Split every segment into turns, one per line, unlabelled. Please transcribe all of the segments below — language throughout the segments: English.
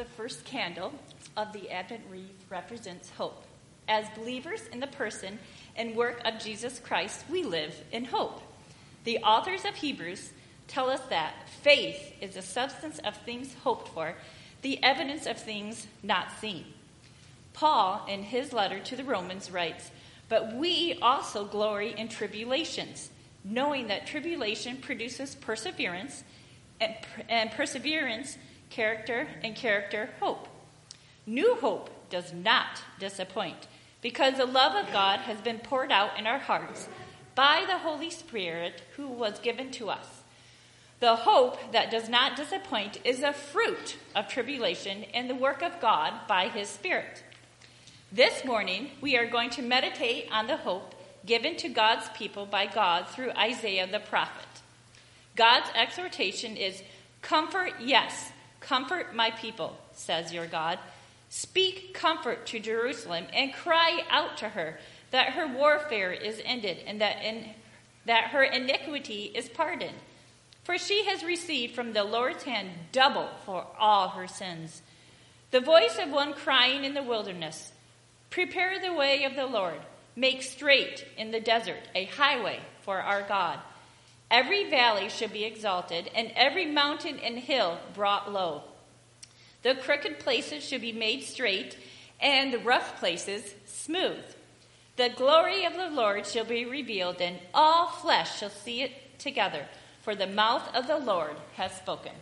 the first candle of the Advent wreath represents hope. As believers in the person and work of Jesus Christ, we live in hope. The authors of Hebrews tell us that faith is the substance of things hoped for, the evidence of things not seen. Paul, in his letter to the Romans, writes, "But we also glory in tribulations, knowing that tribulation produces perseverance, and perseverance, character, and character, hope. New hope does not disappoint, because the love of God has been poured out in our hearts by the Holy Spirit who was given to us. The hope that does not disappoint is a fruit of tribulation and the work of God by his Spirit." This morning, we are going to meditate on the hope given to God's people by God through Isaiah the prophet. God's exhortation is, "Comfort, yes, comfort my people, says your God. Speak comfort to Jerusalem and cry out to her that her warfare is ended and that her iniquity is pardoned. For she has received from the Lord's hand double for all her sins. The voice of one crying in the wilderness, 'Prepare the way of the Lord. Make straight in the desert a highway for our God. Every valley should be exalted, and every mountain and hill brought low. The crooked places should be made straight, and the rough places smooth. The glory of the Lord shall be revealed, and all flesh shall see it together, for the mouth of the Lord has spoken.'"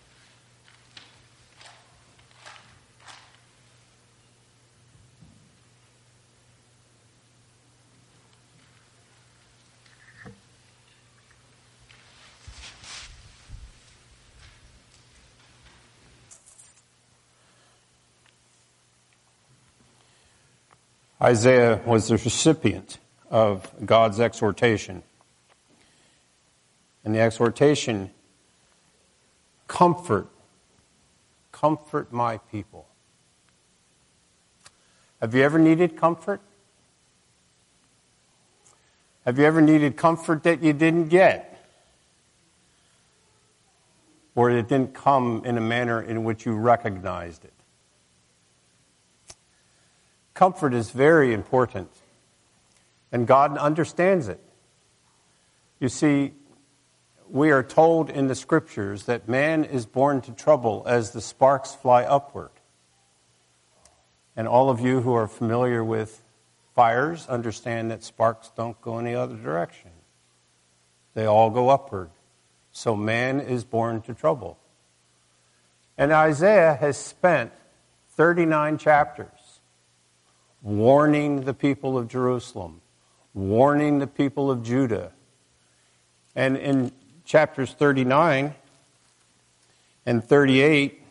Isaiah was the recipient of God's exhortation. And the exhortation, comfort my people. Have you ever needed comfort? Have you ever needed comfort that you didn't get? Or it didn't come in a manner in which you recognized it? Comfort is very important, and God understands it. You see, we are told in the Scriptures that man is born to trouble as the sparks fly upward. And all of you who are familiar with fires understand that sparks don't go any other direction. They all go upward. So man is born to trouble. And Isaiah has spent 39 chapters warning the people of Jerusalem, warning the people of Judah. And in chapters 39 and 38,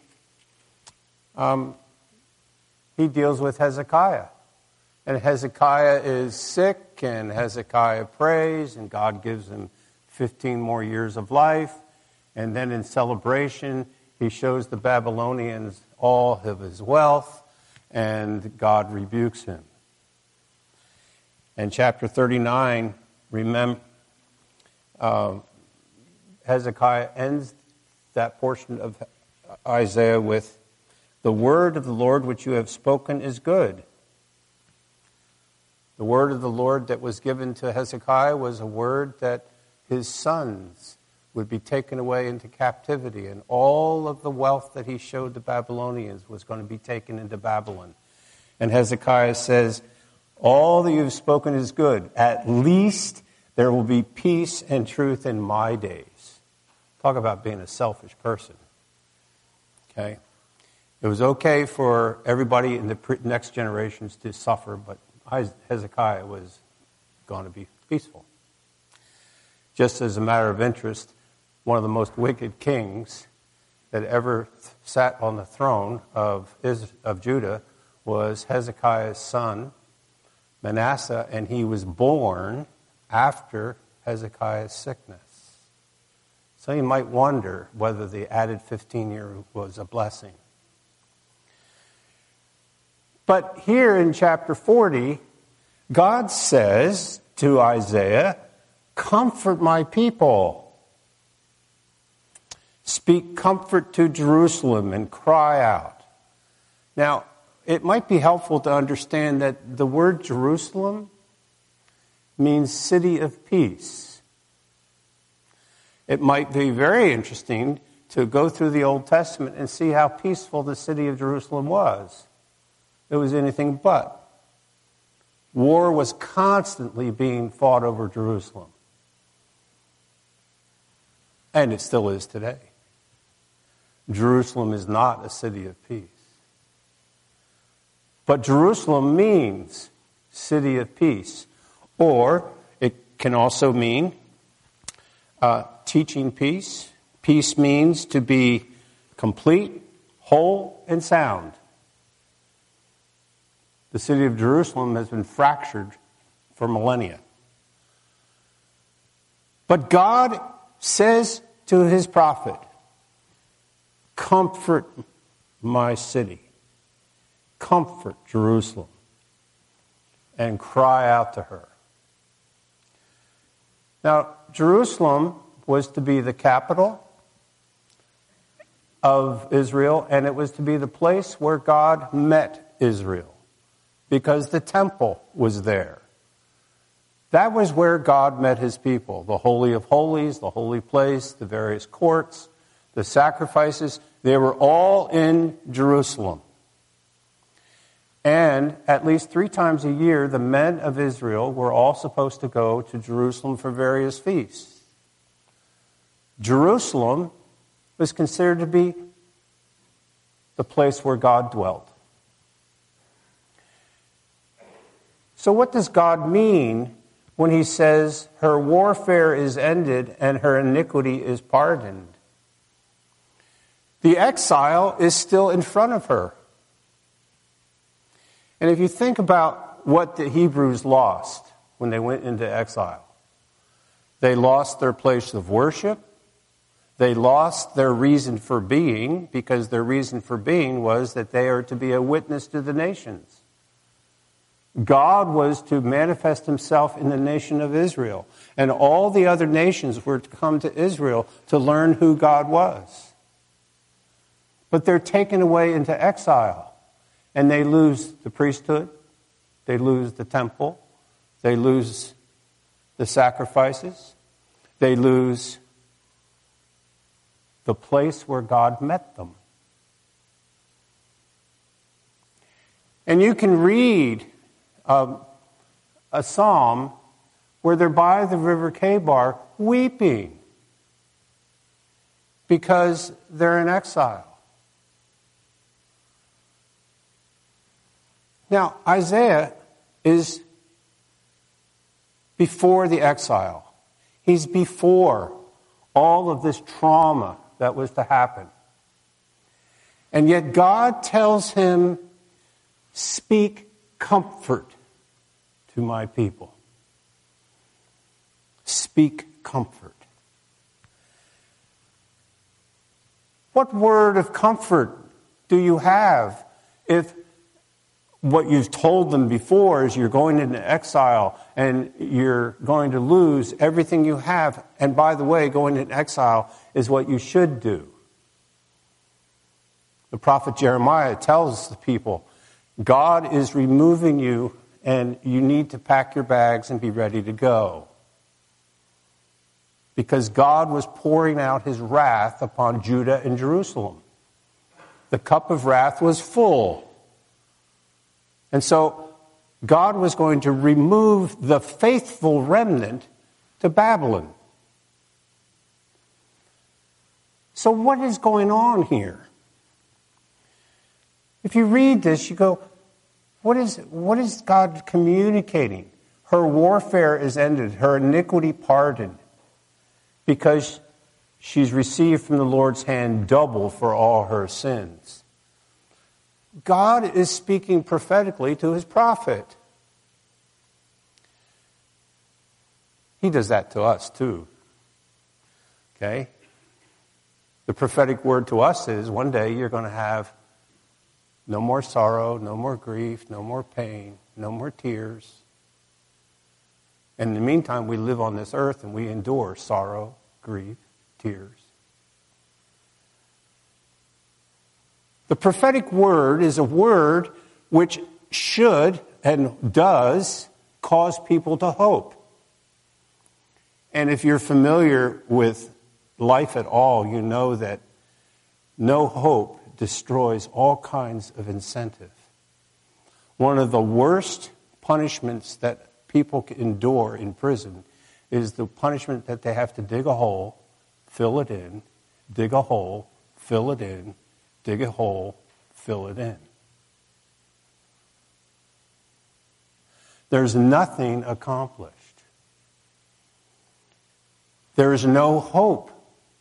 he deals with Hezekiah. And Hezekiah is sick, and Hezekiah prays, and God gives him 15 more years of life. And then in celebration, he shows the Babylonians all of his wealth, and God rebukes him. And chapter 39, Hezekiah ends that portion of Isaiah with, "The word of the Lord which you have spoken is good." The word of the Lord that was given to Hezekiah was a word that his sons would be taken away into captivity, and all of the wealth that he showed the Babylonians was going to be taken into Babylon. And Hezekiah says, "All that you have spoken is good. At least there will be peace and truth in my days." Talk about being a selfish person. Okay? It was okay for everybody in the next generations to suffer, but Hezekiah was going to be peaceful. Just as a matter of interest, one of the most wicked kings that ever sat on the throne of Judah was Hezekiah's son, Manasseh, and he was born after Hezekiah's sickness. So you might wonder whether the added 15 years was a blessing. But here in chapter 40, God says to Isaiah, "Comfort my people. Speak comfort to Jerusalem and cry out." Now, it might be helpful to understand that the word Jerusalem means city of peace. It might be very interesting to go through the Old Testament and see how peaceful the city of Jerusalem was. It was anything but. War was constantly being fought over Jerusalem. And it still is today. Jerusalem is not a city of peace. But Jerusalem means city of peace. Or it can also mean teaching peace. Peace means to be complete, whole, and sound. The city of Jerusalem has been fractured for millennia. But God says to his prophet, comfort my city, comfort Jerusalem, and cry out to her. Now, Jerusalem was to be the capital of Israel, and it was to be the place where God met Israel, because the temple was there. That was where God met his people, the Holy of Holies, the holy place, the various courts, the sacrifices. They were all in Jerusalem. And at least 3 times a year, the men of Israel were all supposed to go to Jerusalem for various feasts. Jerusalem was considered to be the place where God dwelt. So what does God mean when he says her warfare is ended and her iniquity is pardoned? The exile is still in front of her. And if you think about what the Hebrews lost when they went into exile, they lost their place of worship. They lost their reason for being, because their reason for being was that they are to be a witness to the nations. God was to manifest himself in the nation of Israel, and all the other nations were to come to Israel to learn who God was. But they're taken away into exile, and they lose the priesthood, they lose the temple, they lose the sacrifices, they lose the place where God met them. And you can read a psalm where they're by the river Chebar weeping because they're in exile. Now, Isaiah is before the exile. He's before all of this trauma that was to happen. And yet God tells him, speak comfort to my people. Speak comfort. What word of comfort do you have if what you've told them before is you're going into exile and you're going to lose everything you have? And by the way, going into exile is what you should do. The prophet Jeremiah tells the people, God is removing you and you need to pack your bags and be ready to go. Because God was pouring out his wrath upon Judah and Jerusalem. The cup of wrath was full. And so God was going to remove the faithful remnant to Babylon. So what is going on here? If you read this, you go, what is God communicating? Her warfare is ended, her iniquity pardoned, because she's received from the Lord's hand double for all her sins. God is speaking prophetically to his prophet. He does that to us too. Okay? The prophetic word to us is one day you're going to have no more sorrow, no more grief, no more pain, no more tears. And in the meantime, we live on this earth and we endure sorrow, grief, tears. The prophetic word is a word which should and does cause people to hope. And if you're familiar with life at all, you know that no hope destroys all kinds of incentive. One of the worst punishments that people can endure in prison is the punishment that they have to dig a hole, fill it in, dig a hole, fill it in, dig a hole, fill it in. There's nothing accomplished. There is no hope.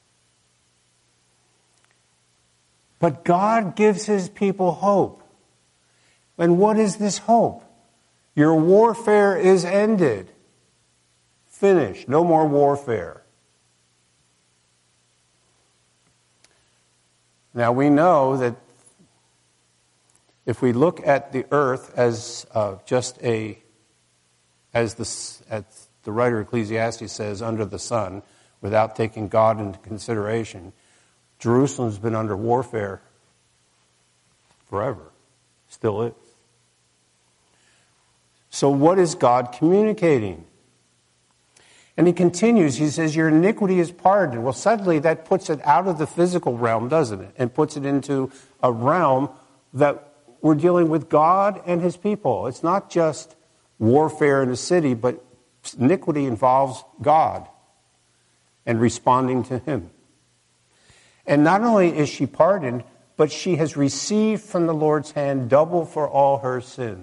But God gives his people hope. And what is this hope? Your warfare is ended. Finished. No more warfare. Now we know that if we look at the earth as as the writer of Ecclesiastes says, under the sun, without taking God into consideration, Jerusalem's been under warfare forever. Still is. So what is God communicating? And he continues, he says, your iniquity is pardoned. Well, suddenly that puts it out of the physical realm, doesn't it? And puts it into a realm that we're dealing with God and his people. It's not just warfare in the city, but iniquity involves God and responding to him. And not only is she pardoned, but she has received from the Lord's hand double for all her sins.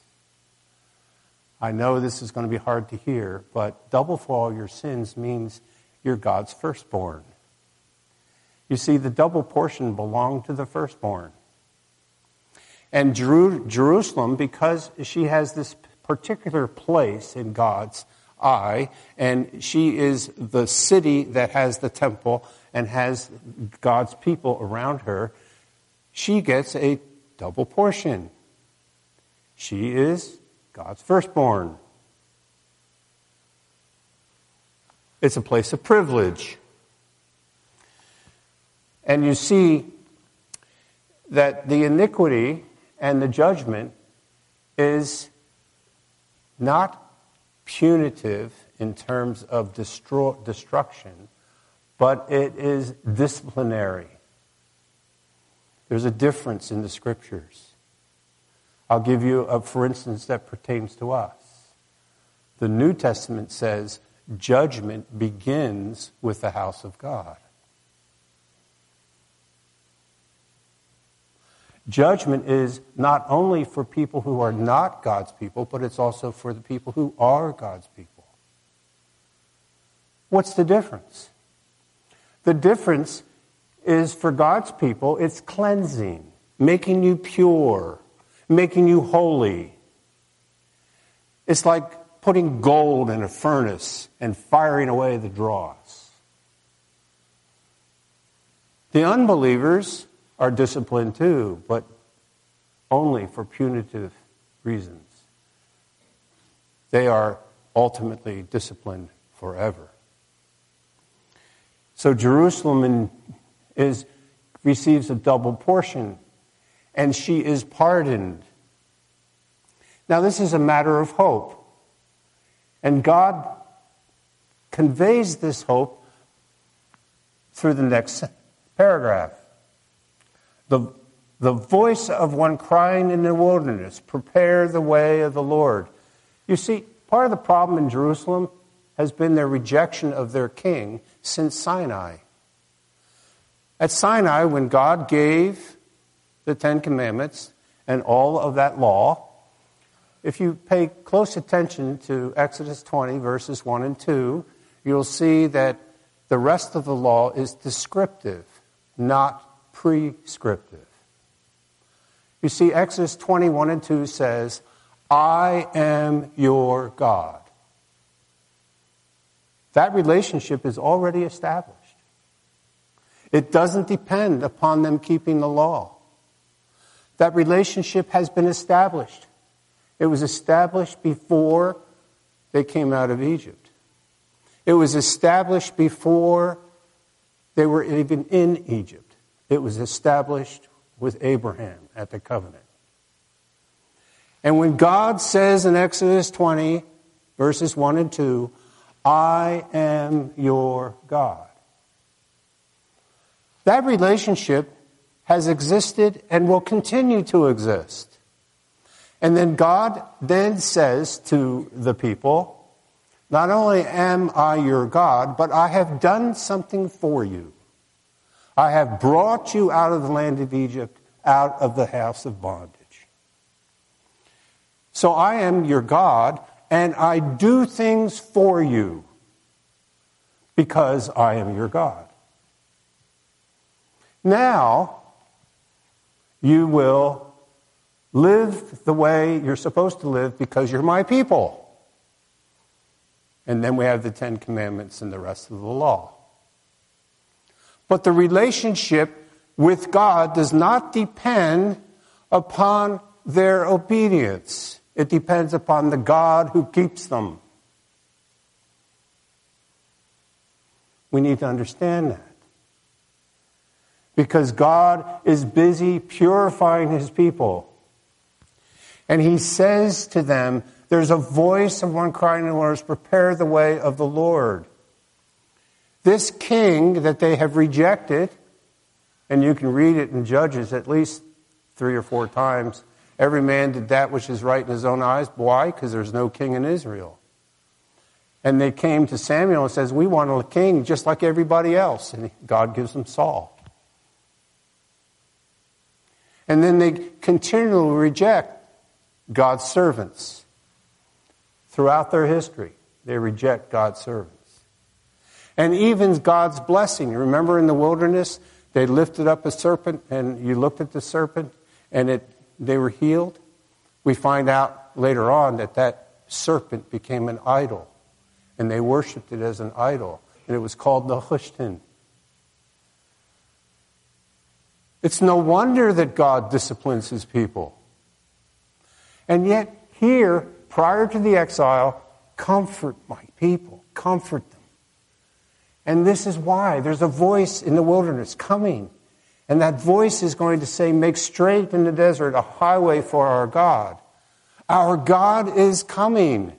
I know this is going to be hard to hear, but double for all your sins means you're God's firstborn. You see, the double portion belonged to the firstborn. And Jerusalem, because she has this particular place in God's eye, and she is the city that has the temple and has God's people around her, she gets a double portion. She is God's firstborn. It's a place of privilege. And you see that the iniquity and the judgment is not punitive in terms of destruction, but it is disciplinary. There's a difference in the scriptures. I'll give you a for instance that pertains to us. The New Testament says judgment begins with the house of God. Judgment is not only for people who are not God's people, but it's also for the people who are God's people. What's the difference? The difference is for God's people, it's cleansing, making you pure, making you holy. It's like putting gold in a furnace and firing away the dross. The unbelievers are disciplined too, but only for punitive reasons. They are ultimately disciplined forever. So Jerusalem receives a double portion, and she is pardoned. Now this is a matter of hope, and God conveys this hope through the next paragraph. The voice of one crying in the wilderness, prepare the way of the Lord. You see, part of the problem in Jerusalem has been their rejection of their king since Sinai. At Sinai, when God gave the Ten Commandments and all of that law, if you pay close attention to Exodus 20, verses 1 and 2, you'll see that the rest of the law is descriptive, not prescriptive. You see, Exodus 21 and 2 says, I am your God. That relationship is already established. It doesn't depend upon them keeping the law. That relationship has been established. It was established before they came out of Egypt. It was established before they were even in Egypt. It was established with Abraham at the covenant. And when God says in Exodus 20, verses 1 and 2, I am your God, that relationship has existed and will continue to exist. And then God then says to the people, not only am I your God, but I have done something for you. I have brought you out of the land of Egypt, out of the house of bondage. So I am your God, and I do things for you because I am your God. Now, you will live the way you're supposed to live because you're my people. And then we have the Ten Commandments and the rest of the law. But the relationship with God does not depend upon their obedience. It depends upon the God who keeps them. We need to understand that. Because God is busy purifying his people. And he says to them, there's a voice of one crying in the wilderness, prepare the way of the Lord. This king that they have rejected, and you can read it in Judges at least 3 or 4 times, every man did that which is right in his own eyes. Why? Because there's no king in Israel. And they came to Samuel and says, we want a king just like everybody else. And God gives them Saul. And then they continually reject God's servants. Throughout their history, they reject God's servants. And even God's blessing. Remember in the wilderness, they lifted up a serpent, and you looked at the serpent, and they were healed. We find out later on that serpent became an idol, and they worshipped it as an idol, and it was called Nehushtan. It's no wonder that God disciplines his people. And yet, here, prior to the exile, comfort my people, comfort them. And this is why there's a voice in the wilderness coming. And that voice is going to say, make straight in the desert a highway for our God. Our God is coming.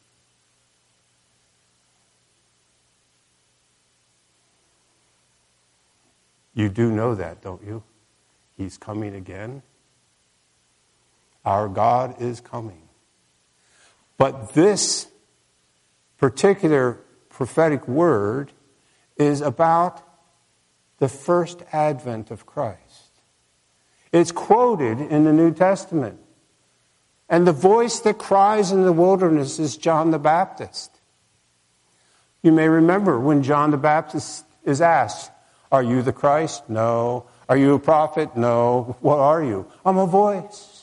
You do know that, don't you? He's coming again. Our God is coming. But this particular prophetic word is about the first advent of Christ. It's quoted in the New Testament. And the voice that cries in the wilderness is John the Baptist. You may remember when John the Baptist is asked, are you the Christ? No. Are you a prophet? No. What are you? I'm a voice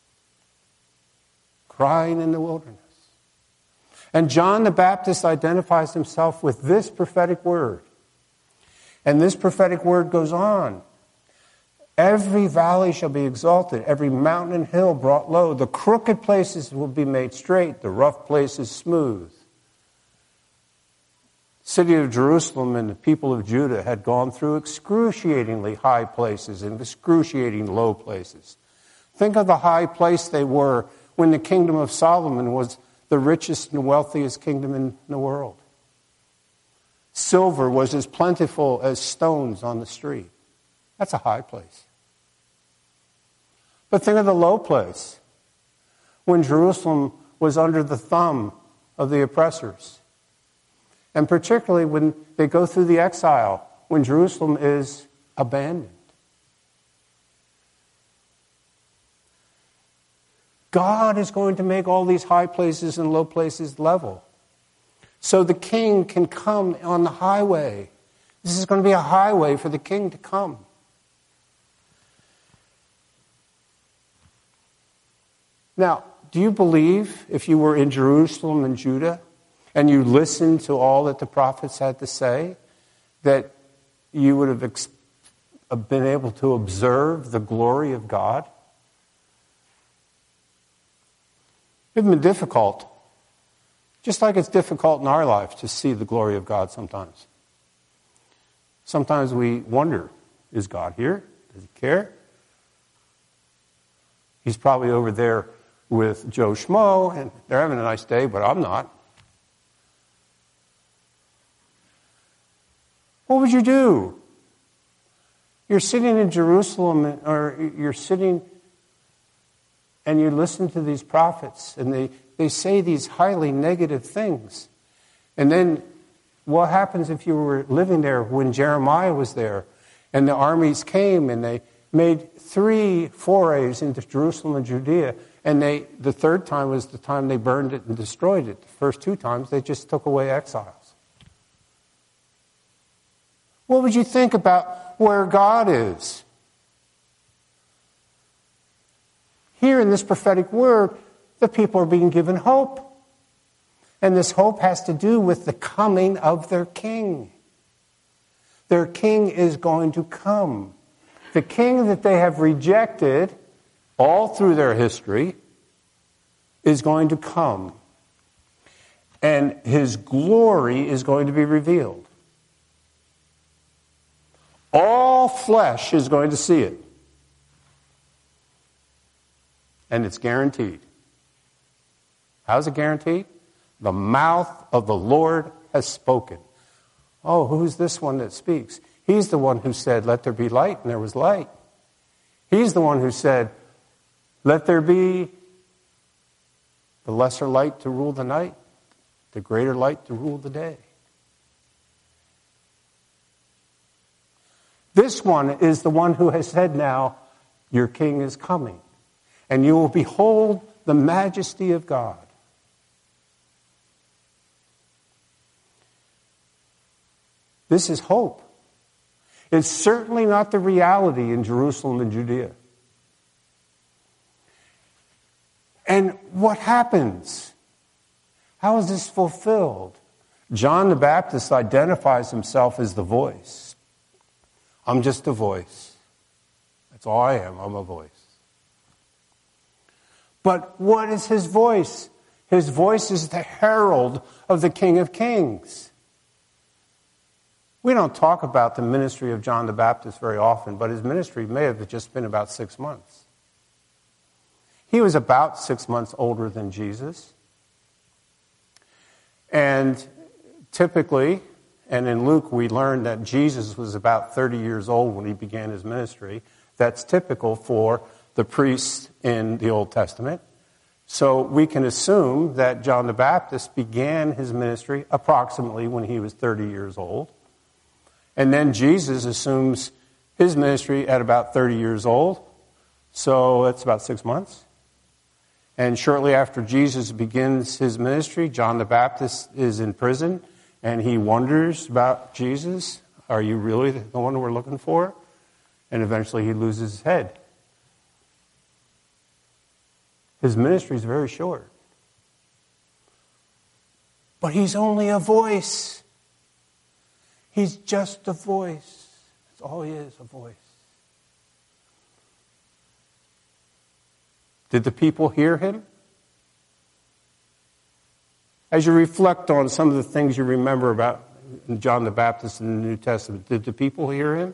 crying in the wilderness. And John the Baptist identifies himself with this prophetic word. And this prophetic word goes on. Every valley shall be exalted, every mountain and hill brought low. The crooked places will be made straight, the rough places smooth. City of Jerusalem and the people of Judah had gone through excruciatingly high places and excruciating low places. Think of the high place they were when the kingdom of Solomon was the richest and wealthiest kingdom in the world. Silver was as plentiful as stones on the street. That's a high place. But think of the low place, when Jerusalem was under the thumb of the oppressors. And particularly when they go through the exile, when Jerusalem is abandoned. God is going to make all these high places and low places level. So the king can come on the highway. This is going to be a highway for the king to come. Now, do you believe if you were in Jerusalem and Judah and you listened to all that the prophets had to say, that you would have been able to observe the glory of God? It would have been difficult. Just like it's difficult in our life to see the glory of God sometimes. Sometimes we wonder, is God here? Does he care? He's probably over there with Joe Schmo, and they're having a nice day, but I'm not. What would you do? You're sitting in Jerusalem, or you're sitting and you listen to these prophets, and they say these highly negative things. And then what happens if you were living there when Jeremiah was there, and the armies came and they made 3 forays into Jerusalem and Judea, and the third time was the time they burned it and destroyed it. The first 2 times they just took away exiles. What would you think about where God is? Here in this prophetic word, the people are being given hope. And this hope has to do with the coming of their king. Their king is going to come. The king that they have rejected all through their history is going to come. And his glory is going to be revealed. All flesh is going to see it. And it's guaranteed. How's it guaranteed? The mouth of the Lord has spoken. Oh, who's this one that speaks? He's the one who said, let there be light, and there was light. He's the one who said, let there be the lesser light to rule the night, the greater light to rule the day. This one is the one who has said now, your king is coming, and you will behold the majesty of God. This is hope. It's certainly not the reality in Jerusalem and Judea. And what happens? How is this fulfilled? John the Baptist identifies himself as the voice. I'm just a voice. That's all I am. I'm a voice. But what is his voice? His voice is the herald of the King of Kings. We don't talk about the ministry of John the Baptist very often, but his ministry may have just been about 6 months. He was about 6 months older than Jesus. And typically, and in Luke we learn that Jesus was about 30 years old when he began his ministry. That's typical for the priests in the Old Testament. So we can assume that John the Baptist began his ministry approximately when he was 30 years old. And then Jesus assumes his ministry at about 30 years old. So that's about 6 months. And shortly after Jesus begins his ministry, John the Baptist is in prison, and he wonders about Jesus. Are you really the one we're looking for? And eventually he loses his head. His ministry is very short. But he's only a voice. He's just a voice. That's all he is, a voice. Did the people hear him? As you reflect on some of the things you remember about John the Baptist in the New Testament, did the people hear him?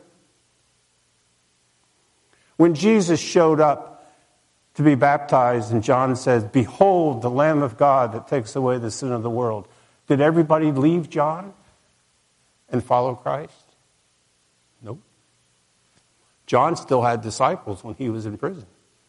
When Jesus showed up to be baptized, and John says, behold, the Lamb of God that takes away the sin of the world, did everybody leave John and follow Christ? Nope. John still had disciples when he was in prison.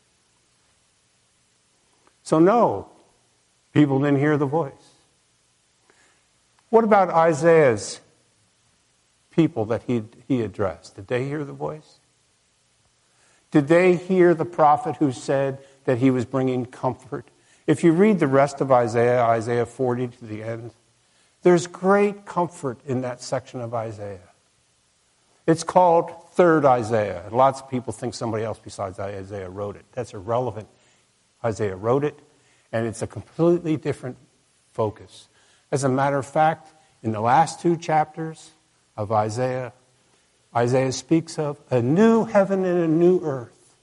So no, people didn't hear the voice. What about Isaiah's people that he addressed? Did they hear the voice? Did they hear the prophet who said that he was bringing comfort? If you read the rest of Isaiah, Isaiah 40 to the end, there's great comfort in that section of Isaiah. It's called Third Isaiah. Lots of people think somebody else besides Isaiah wrote it. That's irrelevant. Isaiah wrote it, and it's a completely different focus. As a matter of fact, in the last 2 chapters of Isaiah, Isaiah speaks of a new heaven and a new earth.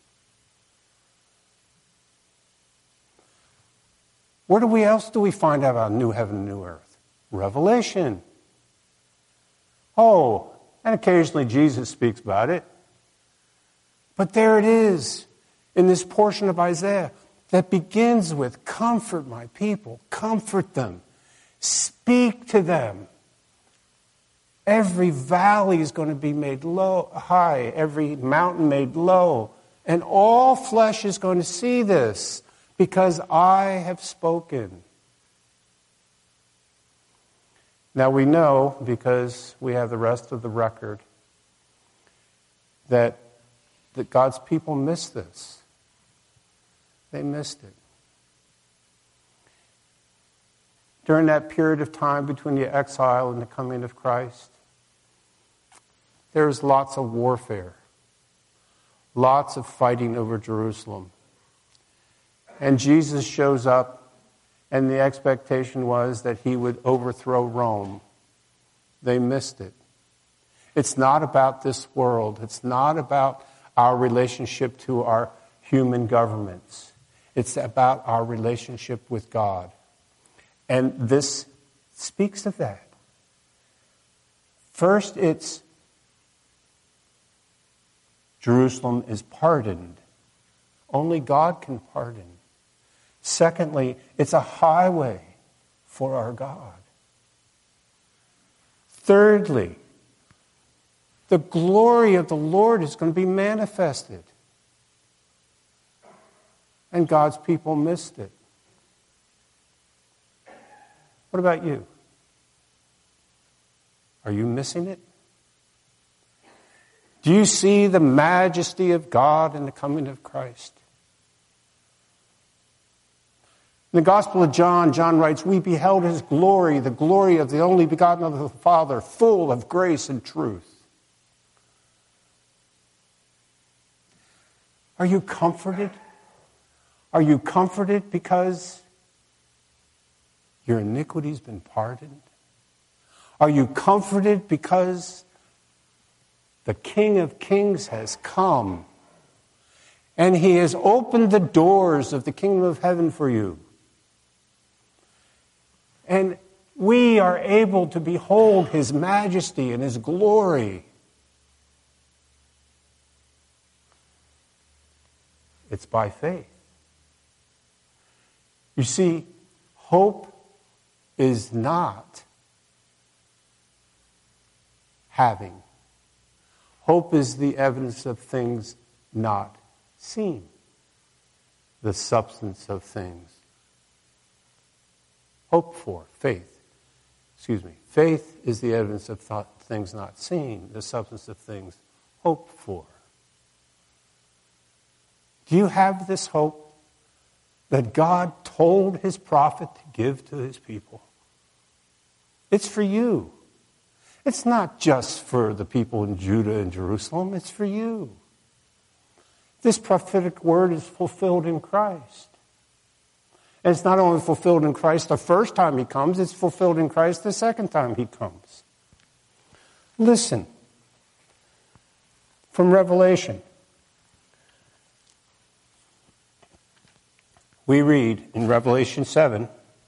What else do we find out about new heaven and new earth? Revelation. Oh, and occasionally Jesus speaks about it. But there it is. in this portion of Isaiah that begins with, comfort my people, comfort them, speak to them. Every valley is going to be made high, every mountain made low, and all flesh is going to see this because I have spoken. Now we know, because we have the rest of the record, that God's people missed this. They missed it. During that period of time between the exile and the coming of Christ, there was lots of warfare, lots of fighting over Jerusalem. And Jesus shows up, and the expectation was that he would overthrow Rome. They missed it. It's not about this world. It's not about our relationship to our human governments. It's about our relationship with God. And this speaks of that. First, it's Jerusalem is pardoned. Only God can pardon. Secondly, it's a highway for our God. Thirdly, the glory of the Lord is going to be manifested. And God's people missed it. What about you? Are you missing it? Do you see the majesty of God in the coming of Christ? In the Gospel of John, John writes, we beheld his glory, the glory of the only begotten of the Father, full of grace and truth. Are you comforted? Are you comforted because your iniquity's been pardoned? Are you comforted because the King of Kings has come and he has opened the doors of the kingdom of heaven for you? And we are able to behold his majesty and his glory. It's by faith. You see, hope is not having. Hope is the evidence of things not seen, the substance of things hoped for. Faith is the evidence of things not seen, the substance of things hoped for. Do you have this hope that God told his prophet to give to his people? It's for you. It's not just for the people in Judah and Jerusalem. It's for you. This prophetic word is fulfilled in Christ. And it's not only fulfilled in Christ the first time he comes, it's fulfilled in Christ the second time he comes. Listen. From Revelation. We read in Revelation 7,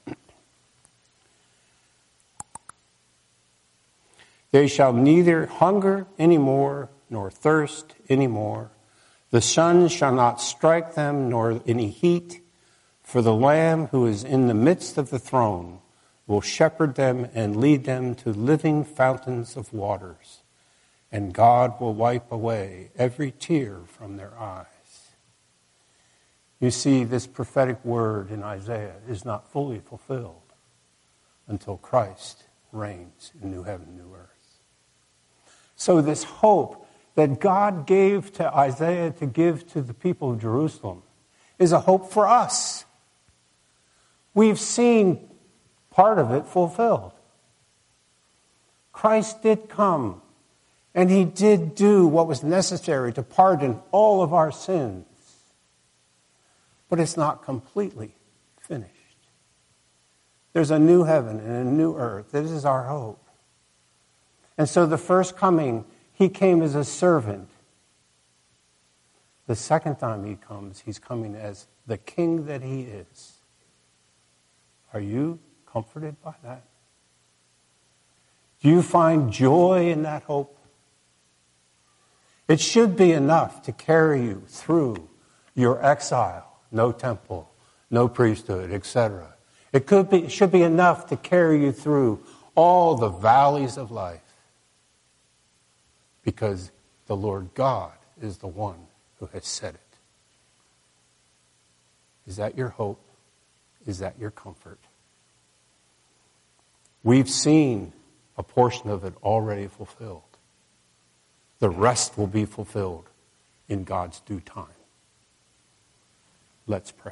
they shall neither hunger anymore, nor thirst anymore. The sun shall not strike them, nor any heat. For the Lamb who is in the midst of the throne will shepherd them and lead them to living fountains of waters. And God will wipe away every tear from their eyes. You see, this prophetic word in Isaiah is not fully fulfilled until Christ reigns in new heaven, new earth. So this hope that God gave to Isaiah to give to the people of Jerusalem is a hope for us. We've seen part of it fulfilled. Christ did come, and he did do what was necessary to pardon all of our sins. But it's not completely finished. There's a new heaven and a new earth. This is our hope. And so the first coming, he came as a servant. The second time he comes, he's coming as the king that he is. Are you comforted by that? Do you find joy in that hope? It should be enough to carry you through your exile, no temple, no priesthood, etc. It should be enough to carry you through all the valleys of life, because the Lord God is the one who has said it. Is that your hope? Is that your comfort? We've seen a portion of it already fulfilled. The rest will be fulfilled in God's due time. Let's pray.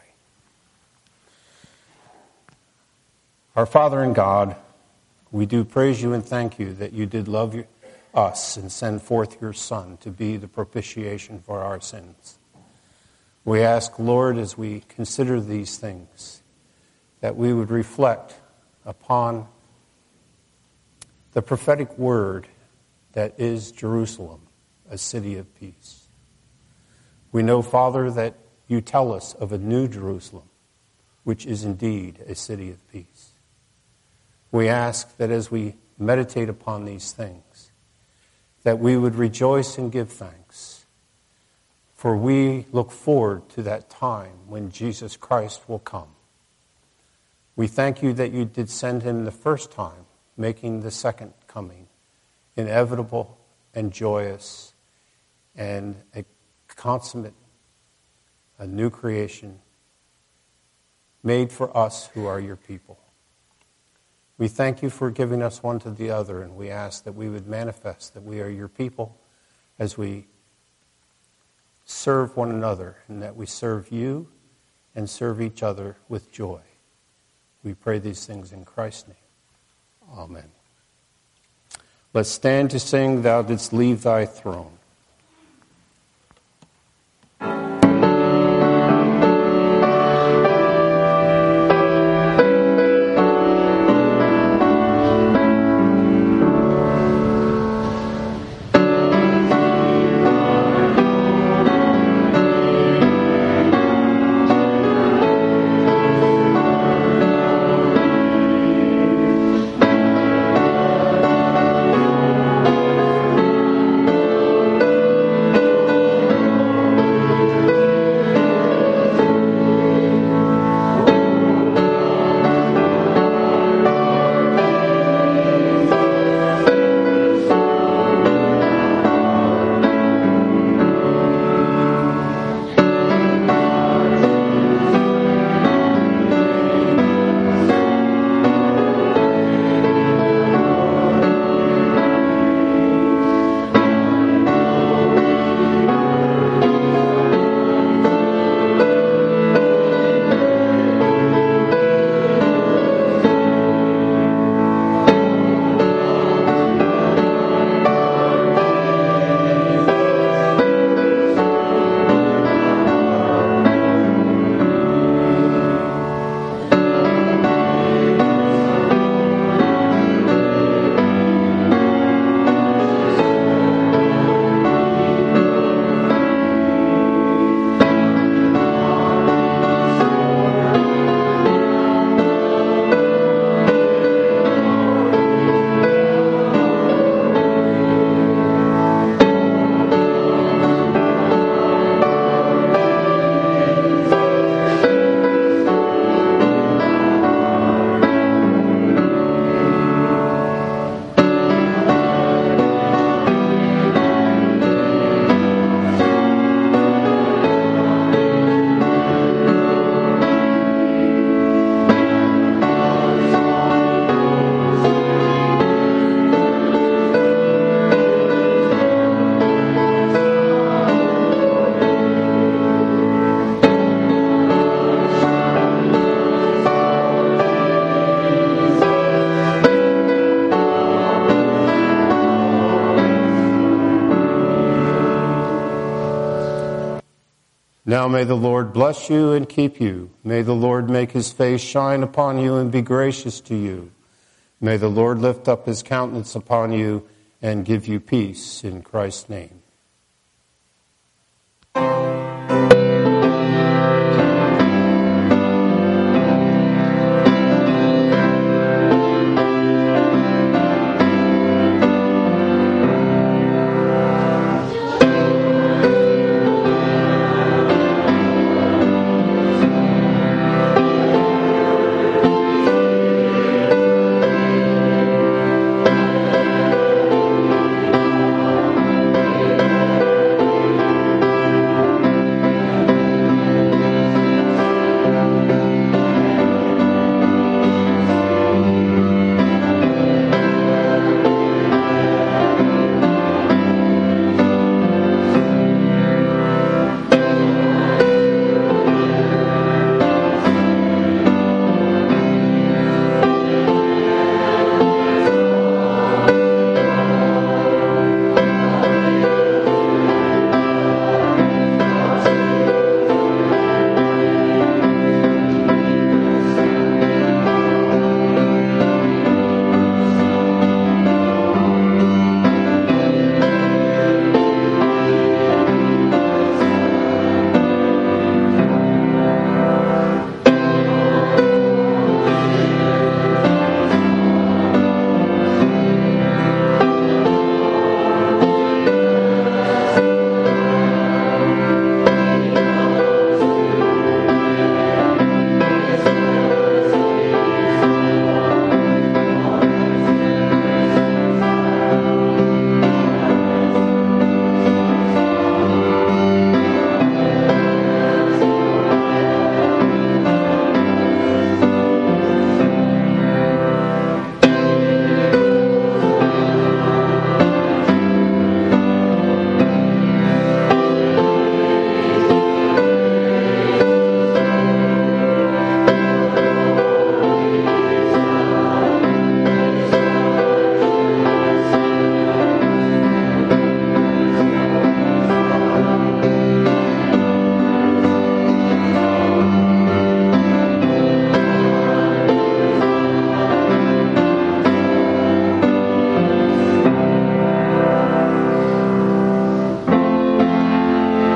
Our Father in God, we do praise you and thank you that you did love us and send forth your Son to be the propitiation for our sins. We ask, Lord, as we consider these things, that we would reflect upon the prophetic word that is Jerusalem, a city of peace. We know, Father, that you tell us of a new Jerusalem, which is indeed a city of peace. We ask that as we meditate upon these things, that we would rejoice and give thanks, for we look forward to that time when Jesus Christ will come. We thank you that you did send him the first time, making the second coming inevitable and joyous and a consummate, a new creation made for us who are your people. We thank you for giving us one to the other, and we ask that we would manifest that we are your people as we serve one another, and that we serve you and serve each other with joy. We pray these things in Christ's name. Amen. Let's stand to sing, Thou Didst Leave Thy Throne. Now may the Lord bless you and keep you. May the Lord make his face shine upon you and be gracious to you. May the Lord lift up his countenance upon you and give you peace in Christ's name.